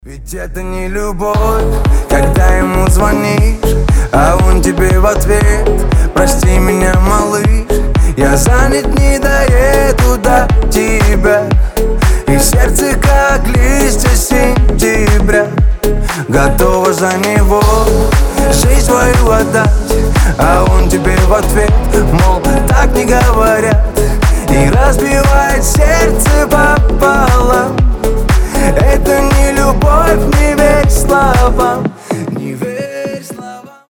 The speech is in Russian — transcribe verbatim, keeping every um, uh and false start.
Ведь это не любовь, когда ему звонишь, а он тебе в ответ: прости меня, малыш, я занят, не доеду до тебя. И сердце, как листья сентября, готово за него жизнь свою отдать, а он тебе в ответ, мол, так не говорят, и разбивает сердце по